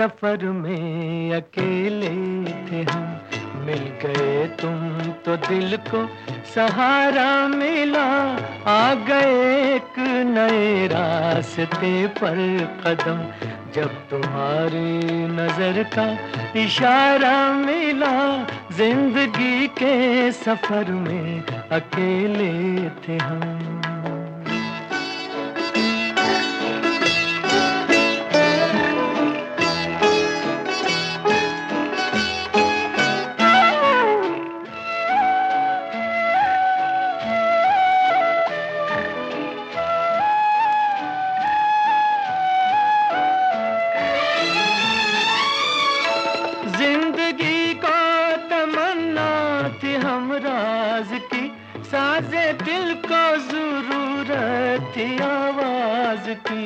सफर में अकेले थे हम, मिल गए तुम तो दिल को सहारा मिला। आ गए एक नए रास्ते पर कदम, जब तुम्हारी नजर का इशारा मिला। जिंदगी के सफर में अकेले थे हम। जिंदगी को तमन्ना थी हम राज की, साजे दिल को जरूरत थी आवाज की।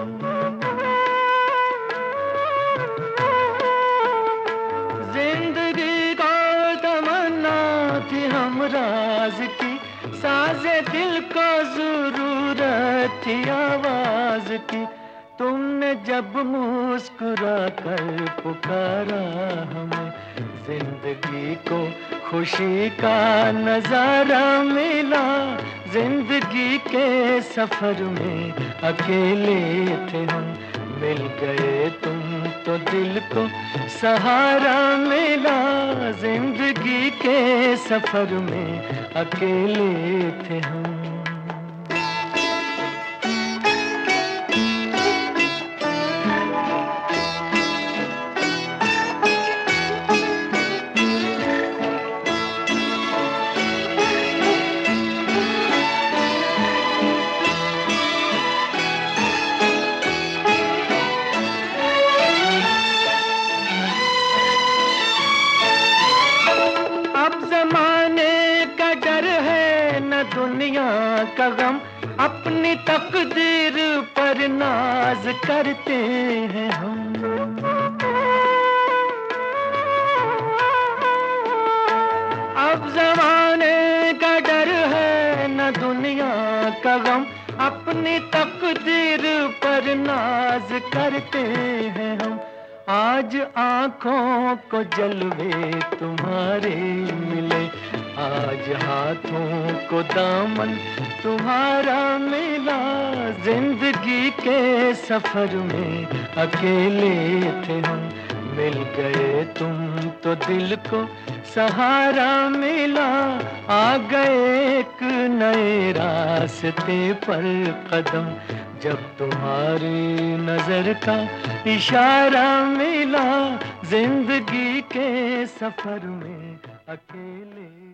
जिंदगी को तमन्ना थी हम राज की, साजे दिल को जरूरत थी आवाज की। तुमने जब मुस्कुरा कर पुकारा हमें, जिंदगी को खुशी का नजारा मिला। जिंदगी के सफर में अकेले थे हम, मिल गए तुम तो दिल को सहारा मिला। जिंदगी के सफर में अकेले थे हम। दुनिया का गम, अपनी तकदीर पर नाज करते हैं हम। अब जमाने का डर है न दुनिया का गम, अपनी तकदीर पर नाज करते हैं हम। आज आंखों को जलवे तुम्हारे मिले, आज हाथों को दामन तुम्हारा मिला। जिंदगी के सफर में अकेले थे हम, मिल गए तुम तो दिल को सहारा मिला। आ गए एक नए रास्ते पर कदम, जब तुम्हारी नजर का इशारा मिला। जिंदगी के सफर में अकेले